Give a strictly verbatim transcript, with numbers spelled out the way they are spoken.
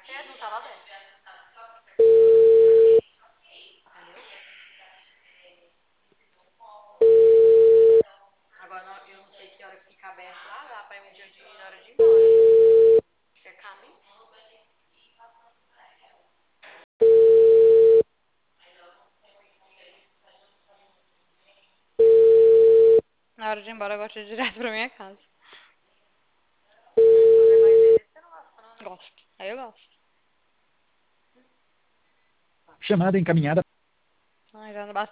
É, não tá lá dentro. Agora não- eu não sei que hora que fica aberto lá, dá pra ir um dia de na hora de ir embora. Quer caminho? Na hora de ir embora eu gosto de ir direto pra minha casa. Fazer mais dele, você não gosta, não? Gosto. Aí eu gosto. Chamada encaminhada. Ai, já não basta.